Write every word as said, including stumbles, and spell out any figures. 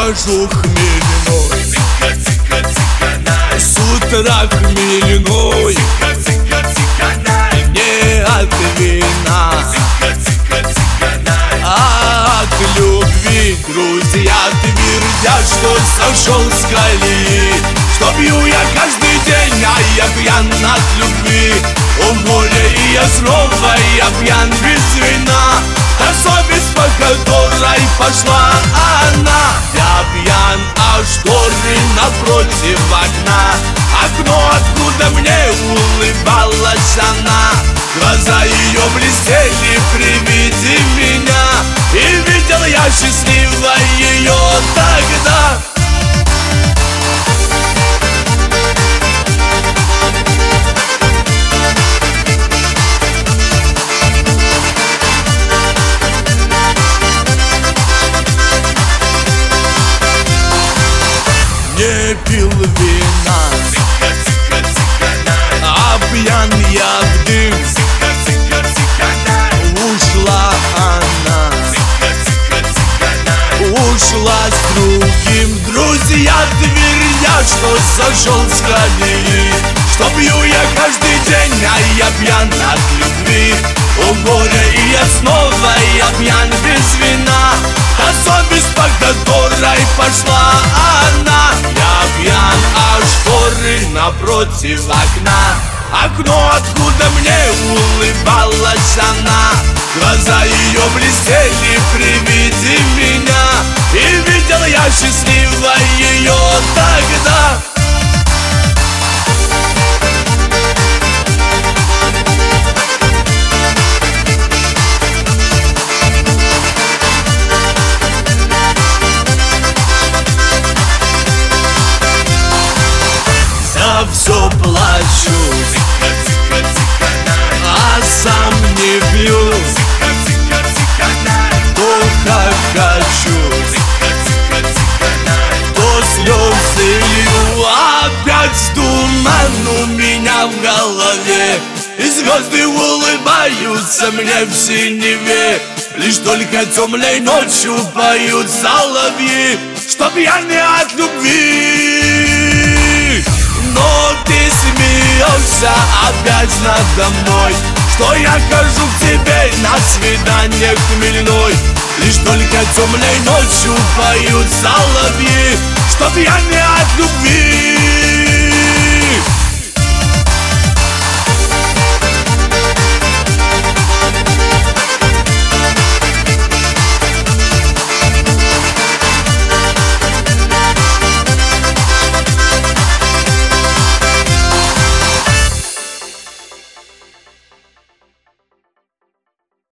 хожу хмельной, с утра хмельной, не от вина, а от любви. Друзья твердят, что сошел с колеи, что пью я каждый день, а я пьян от любви. О горе, и я снова, я пьян без вина, та совесть, по которой пошла она. Я пьян, а шторы напротив окна, окно, откуда мне улыбалась она. Глаза ее блестели при виде меня, и видел я счастливо ее тогда. Не пил вина, а пьян я в дым. Ушла она, ушла с другим. Друзья твердят, что сошел с колеи, что пью я каждый день, а я пьян от любви. О горе, и я снова, я пьян без вина, та совесть, по которой пошла она. Я пьян, а шторы напротив окна, окно, откуда мне улыбалась она. Глаза ее блестели при виде меня, и видел я счастливо ее тогда. За все плачу, а сам не пью, только хочу, то слезы лью. Опять туман у меня в голове, и звезды улыбаются мне в синеве. Лишь только темной ночью поют соловьи, что пьяны от любви. Но ты смеешься опять надо мной, что я хожу к тебе на свидание хмельной. Лишь только темной ночью поют соловьи, что пьяны от любви.